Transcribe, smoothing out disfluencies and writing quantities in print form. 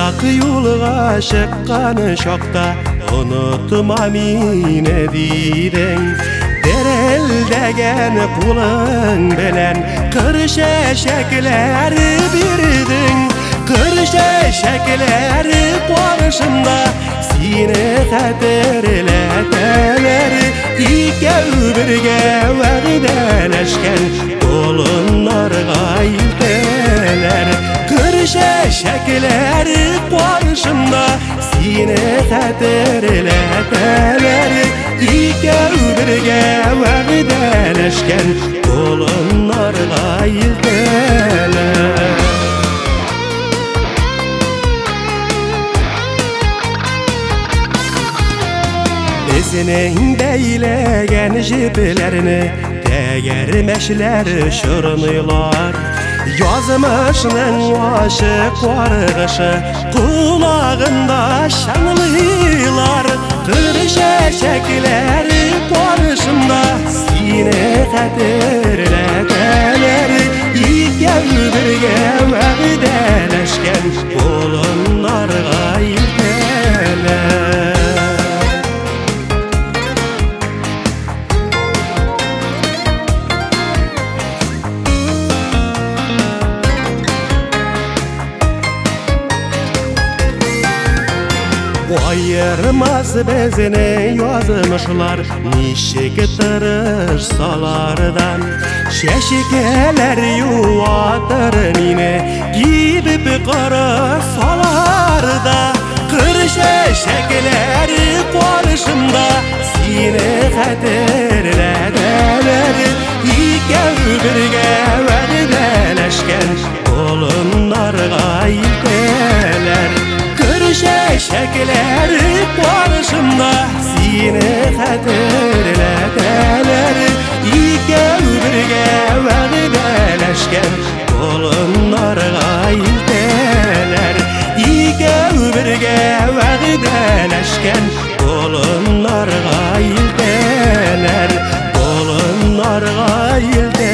Ак юлга чыккан шокта унутма мени дейрең. Дерелдеген кулың белән кыр чәчәкләр бирдең. Кыр чәчәкләр каршымда сине хәтерләтәләр. Икәү бергә вәгъдәләшкән колыннарга илтәләр. Кыр чәчәкләр каршымда сине хәтерләтәләр. Икәү бергә вәгъдәләшкән колыннарга илтәләр. Безнең бәйләгән җепләрне тәгәрмәчләр чорныйлар. Язмышның ачык каргышы колагында шаңлыйлар. Кыр чәчәкләр каршымда сине хәтерләтәләр. Икәү бергә вәгъдәләшкән колыннарга илтәләр. Ayırmaz bezini yazmışlar nişik tırışsalardan. Şeşikeler yuvatır mine gidip kırsalarda. Kır şeşekler karşımda sine xəterlədələr. İkəv birgə vəqdələşkən kolunlarga iltələr. Çəçəklər qarşımda sine xəterlədələr. İkəv birgə vəqdələşkən kolunlarga iltələr. İkəv birgə vəqdələşkən kolunlarga iltələr. Kolunlarga iltələr.